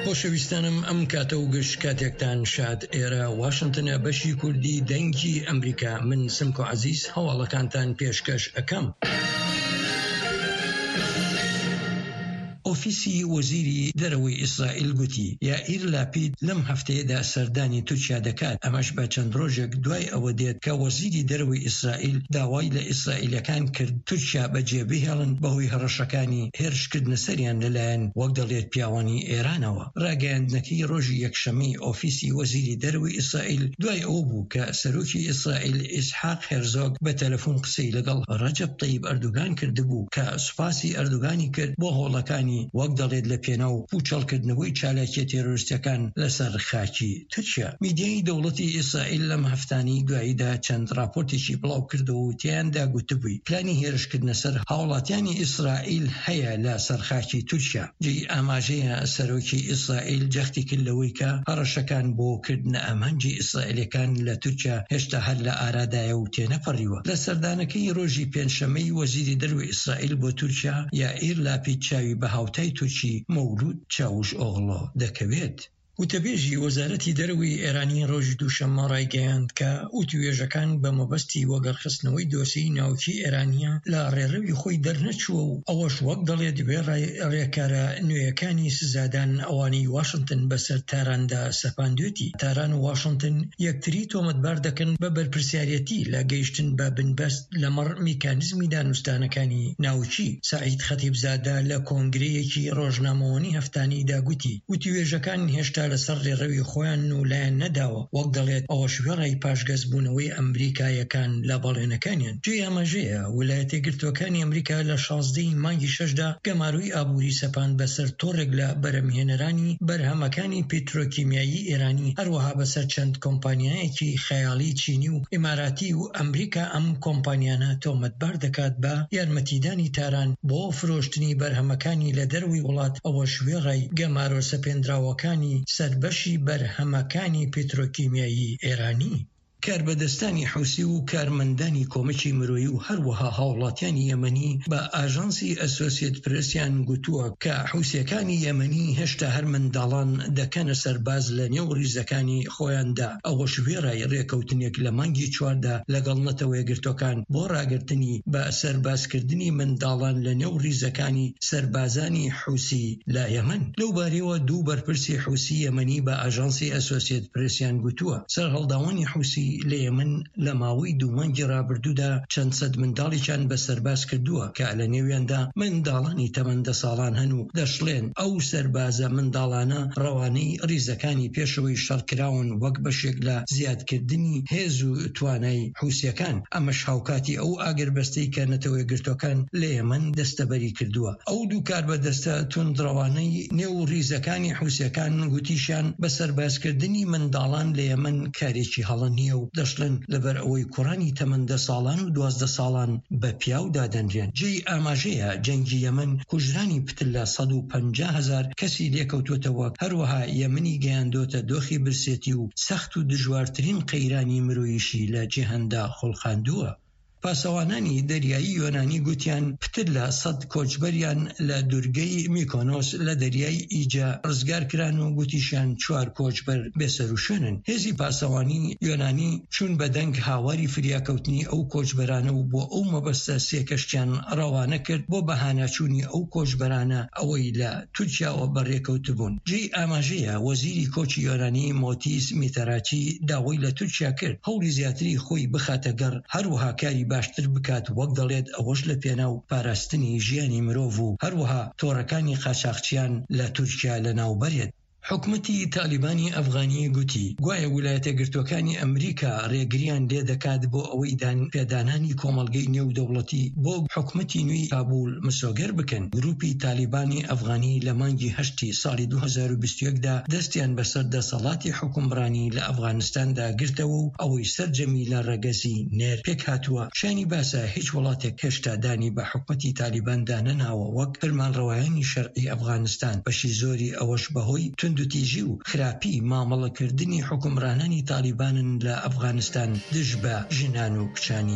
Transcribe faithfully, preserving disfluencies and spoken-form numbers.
خۆشەویستانم ئەم کاتە و گشت کاتێکتان شاد ئێرە واشنگتنە بەشی کوردی دەنگی ئەمریکا. من سمکۆ عەزیز هەواڵەکانتان پێشکەش ئەکەم. ئۆفیسی وەزیری دەرەوەی ئیسرائیل گوتی یائیر لاپید لەم هەفتەیەدا سەردانی تورکیا دەکات. ئەمەش بە چەند ڕۆژێک دوای ئەوە دێت کە وەزیری دەرەوەی ئیسرائیل داوای لە ئیسرائیلەکان کرد تورکیا بەجێ بهێڵن بەهۆی هەڕەشەکانی هێرشکردنە سەریان لەلایەن وەک دەڵێت پیاوانی ئێرانەوە. ڕاگەیاندنەکەی ڕۆژی یەکشەمەی ئۆفیسی وەزیری دەرەوەی ئیسرائیل دوای ئەوە بوو کە سەرۆکی ئیسرائیل ئیسحاق هێرزۆگ بە تەلەفۆن قسەی لەگەڵ ڕەجەب طەیب ئەردوگان کردبوو کە سوپاسی ئەردوگانی کرد بۆ هۆڵەکانی وەک دەڵێت لە پێناو پوچەڵکردنەوەی چالاکیە تێرۆریستەکان لەسەر خاکی تورکیا. میدیای دەوڵەتی ئیسرائیل لەم هەفتانی دواییدا چەند راپۆرتێکی بڵاو کردەوە و تیاندا گوتبووی پلانی هێرشکردنە سەر هاوڵاتیانی ئیسرائیل هەیە لە سەرخاکی تورکیا. جێی ئاماژەیە سەرۆکی ئیسرائیل جەختی کرد لەوەی کە هەڕەشەکان بۆ کردنە ئەمانجی ئیسرائیلەکان لە تورکیا هێشتا هەر لە ئارادایە و تێنەپەڕیوە. لە سەردانەکەی ڕۆژی پێنجشەمەی وەزیری دەرەوەی ئیسرائیل بۆ تورکیا یائیر لاپید چاوی بە هاوتای تورکی مەولود چاوش ئۆغڵۆ دەکەوێت. وتەبێژی وەزارەتی دەرەوەی ئێرانی ڕۆژی دووشەممە ڕایگەیاند کە وتوێژەکان بە مەبەستی وەگەڕخستنەوەی دۆسیی ناوکی ئێرانیە لە ڕێڕەوی خۆی دەرنەچووە و ئەوەش وەک دەڵێت بێ ڕێکارە نوێیەکانی سزادان ئەوانەی واشنگتن بەسەر تاراندا سەپاندوێتی. تاران و واشنگتن یەکتری تۆمەتبار دەکەن بە بەرپرسیارەتی لە گەیشتن بە بنبەست لەمەڕ میکانیزمی دانوستانەکانی ناوچی. سعید خەتیبزادە لە کۆنگرەیەکی ڕۆژنامەوەنی هەفتانیدا گوتی وتوێژەکان هێشتا لەسەر ڕێڕەوی خۆیان و لایەن نەداوە، وەک دەڵێت ئەوە شوێڕای پاشگەزبوونەوەی ئەمریکایەکان لە بەڵێنەکانیان. جێی ئاماژەیە ویلایەتە یەکگرتووەکانی ئەمریکا لە شازدەی مانگی شەشدا گەماروی ئابووری سەپاند بەسەر تۆڕێک لە بەرهەمهێنەرانی بەرهەمەکانی پیترۆکیمیایی ئێرانی، هەروەها بەسەر چەند کۆمپانیایەکی خەیاڵی چینی و ئیماراتی و ئەمریکا. ئەم کۆمپانیانە تۆمەتبار دەکات بە یارمەتیدانی تاران بۆ فرۆشتنی بەرهەمەکانی لە دەروی وڵات. ئەوە شوێڕای گەمارۆ سەپێنراوەکانی سەربەشی بەرهەمەکانی پیترۆکیمیایی ئێرانی. کاربەدەستانی حوسی و کارمەندانی کۆمەکی مرۆیی و هەروەها هاوڵاتیانی یەمەنی بە ئاژانسی ئەسۆسیێت پرێسیان گوتووە کە حوسیەکانی یەمەنی هێشتا هەر منداڵان دەکەنە سەرباز لە نێو ڕیزەکانی خۆیاندا. ئەوەش وێڕای ڕێکەوتنێک لە مانگی چواردا لەگەڵ نەتەوە یەکگرتوەکان بۆ ڕاگررتنی بە سەربازکردنی منداڵان لە نێو ڕیزەکانی سەربازانی حوسی لە یەمەن. لەو بارەوە دوو بەرپرسی حوسی یەمەنی بە ئاژانسی ئەسۆسیێت پرێسیان گوتووە سەرهەڵداوانی حوسی لە یەمەن لە ماوەی دوو مانگی ڕابردوودا چەند سەد منداڵیان بە سەرباز کردووە کە لە نێویاندا منداڵانی تەمەندە ساڵان هەن و دەشڵێن ئەو سەربازە منداڵانە ڕەوانەی ڕیزەکانی پێشەوەی شەڕکراون وەک بەشێک لە زیادکردنی هێز و توانای حوسیەکان. ئەمەش هاوکاتی ئەو ئاگربەستەی کە نەتەوە یەکگرتوەکان لە یەمەن دەستەبەری کردووە. ئەو دوو کاربەدەستە توندڕەوانەی نێو ڕیزەکانی حوسیەکان گوتیشیان بە سەربازکردنی منداڵان لە یەمەن کارێکی هەڵە نییە و دەشڵن لەبەر ئەوەی کوڕانی تەمەندە ساڵان و دوازدە ساڵان بە پیاو دادەنرێن. جێی ئاماژەیە جەنگی یەمەن کوژرانی پتر لە سەد و پەنجا هەزار کەسی لێکەوتوتەوە، هەروەها یەمەنی گەیاندۆتە دۆخی برسێتی و سەخت و دژوارترین قەیرانی مرۆییشی لە جیهاندا خۆڵخاندووە. پاسەوانانی دەریایی یۆنانی گوتیان پتر لە سەد کۆچبەریان لە دوورگەی میکۆنۆس لە دەریای ئیجا ڕزگارکران و گوتیشیان چوار کۆچبەر بێسەر و شوێنن. هێزی پاسەوانی یۆنانی چوون بە دەنگ هاواری فریاکەوتنی ئەو کۆچبەرانە و بۆ ئەو مەبەستە سێکەشتیان ڕەوانە کرد بۆ بەهانەچوونی ئەو کۆچبەرانە ئەوەی لە تورکیاوە بەڕێکەوت بوون. جێی ئاماژەیە وەزیری کۆچی یۆنانی مۆتیس میتەراچی داوای لە تورکیا کرد هەوڵی زیاتری خۆی بخاتە گەڕ، هەروەها کاری باشتر بکات وەک دەڵێت ئەوەش لە پێناو پاراستنی ژیانی مرۆڤ و هەروەها تۆڕەکانی قاچاقچیان لە تورکیا لەناوبەرێت. حکومەتی تالیبانی ئەفغانی گوتی گوایە ویلایەتە یەکگرتووەکانی ئەمریکا ڕێگریان لێ دەکات بۆ ئەوەی پێدانانی کۆمەڵگەی نێودەوڵەتی بۆ حکومەتی نوێی کابول مسۆگەر بکەن. گروپی تالیبانی ئەفغانی لە مانگی هەشتی ساڵی دوو هەزار و بیست و یەکدا دەستیان بەسەر دەسەڵاتی حکومڕانی لە ئەفغانستاندا گرتەوە و ئەوەی سەرجەمی لە ڕەگەزی نێر پێک هاتووە. شانی باسە هیچ وڵاتێک هێشتا دانی بە حکومەتی تالیباندا نەناوە وەک فەرمانڕەوایانی شەرعی ئەفغانستان. بەشی زۆری ئەوەش بەهۆی توندوتیژی و خراپی مامەڵەکردنی حکومڕانانی تالیبانن لە ئەفغانستان دژ بە ژنان و کچانی